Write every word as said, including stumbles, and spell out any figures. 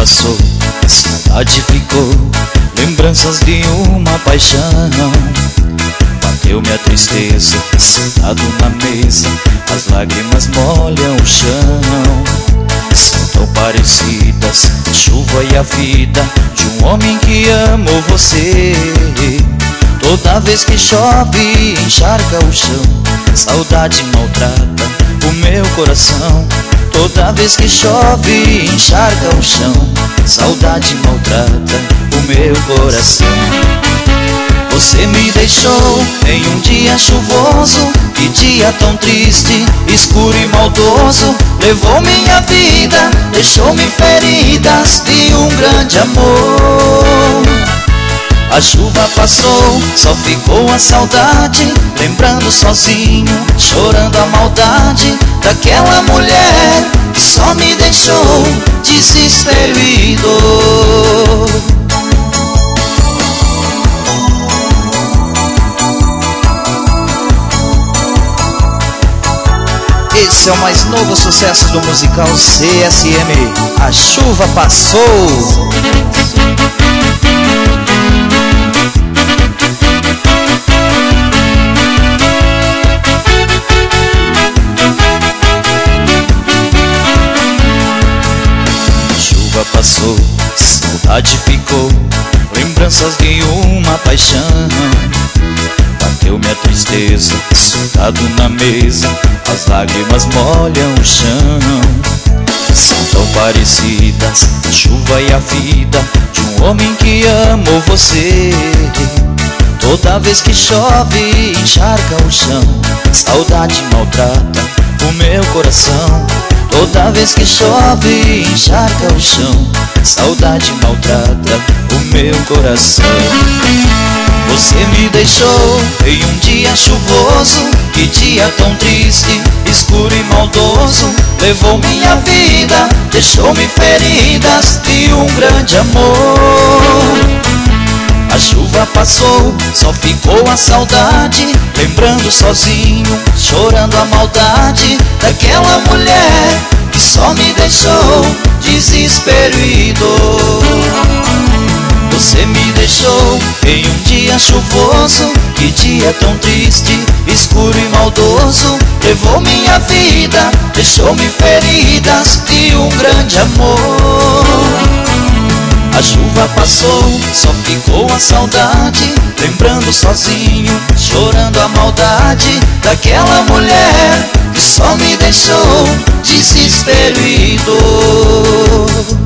passou, saudade ficou, lembranças de uma paixão. Bateu-me a tristeza, sentado na mesa, as lágrimas molham o chão. São tão parecidas a chuva e a vida de um homem que amou você. Toda vez que chove, encharca o chão, saudade maltrata o meu coração. Toda vez que chove, encharca o chão, saudade maltrata o meu coração. Você me deixou em um dia chuvoso, que dia tão triste, escuro e maldoso. Levou minha vida, deixou-me feridas de um grande amor. A chuva passou, só ficou a saudade, lembrando sozinho, chorando a maldade daquela mulher que só me deixou desespero e dor. Esse é o mais novo sucesso do musical C S M, A Chuva Passou. Passou, saudade ficou, lembranças de uma paixão. Bateu-me a tristeza, sentado na mesa, as lágrimas molham o chão. São tão parecidas a chuva e a vida de um homem que amou você. Toda vez que chove, encharca o chão, saudade maltrata o meu coração. Toda vez que chove, encharca o chão, saudade maltrata o meu coração. Você me deixou em um dia chuvoso, que dia tão triste, escuro e maldoso. Levou minha vida, deixou-me feridas de um grande amor. A chuva passou, só ficou a saudade, lembrando sozinho, chorando a maldade daquela mulher que só me deixou desespero e dor. Você me deixou em um dia chuvoso, que dia tão triste, escuro e maldoso. Levou minha vida, deixou-me feridas de um grande amor. A chuva passou, só ficou a saudade, lembrando sozinho, chorando a maldade daquela mulher que só me deixou desespero e dor.